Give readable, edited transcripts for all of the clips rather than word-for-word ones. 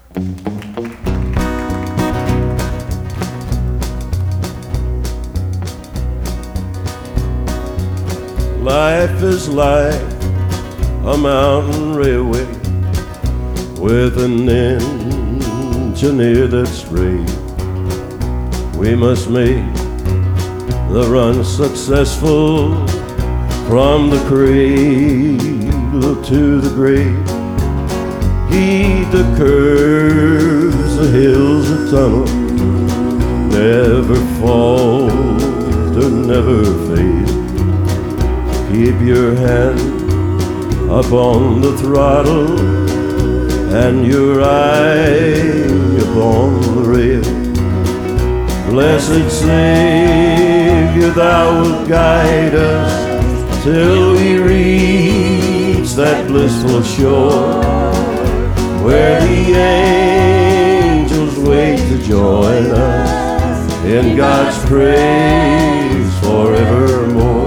Life is like a mountain railway with an engineer that's great. We must make the run successful from the cradle to the grave. Heed the curves, the hills, the tunnel, never falter, never fade. Keep your hand upon the throttle and your eye upon the rail. Blessed Savior, thou wilt guide us till we reach that blissful shore where the angels wait to join us in God's praise forevermore.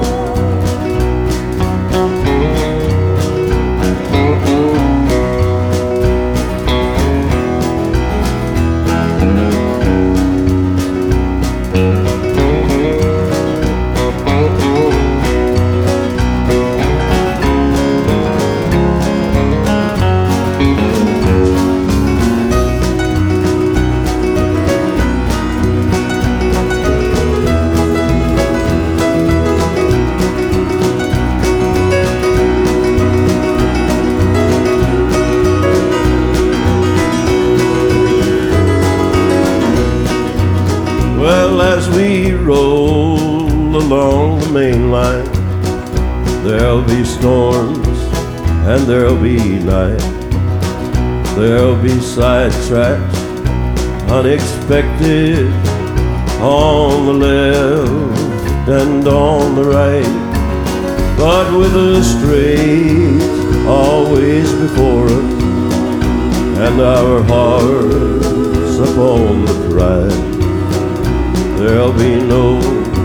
As we roll along the main line, there'll be storms and there'll be night. There'll be sidetracks, unexpected, on the left and on the right. But with a straight always before us, and our hearts upon the prize, there'll be no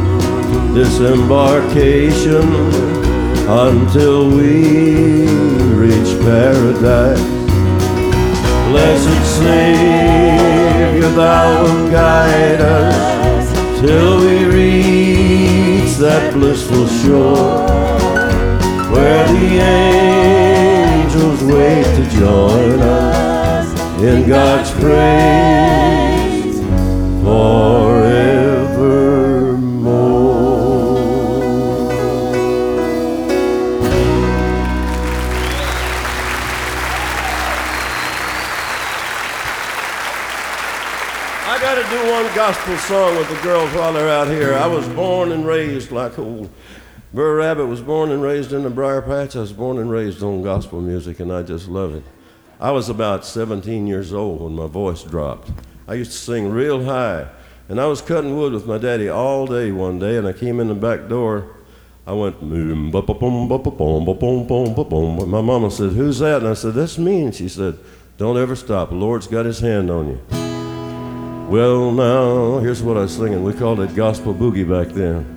disembarkation until we reach paradise. Blessed Savior, thou wilt guide us till we reach that blissful shore where the angels wait to join us in God's praise forevermore. I got to do one gospel song with the girls while they're out here. I was born and raised like old Burr Rabbit was born and raised in the briar patch. I was born and raised on gospel music, and I just love it. I was about 17 years old when my voice dropped. I used to sing real high, and I was cutting wood with my daddy all day one day, and I came in the back door. I went, and my mama said, "Who's that?" And I said, "That's me." And she said, "Don't ever stop. The Lord's got his hand on you." Well, now, here's what I was singing. We called it gospel boogie back then.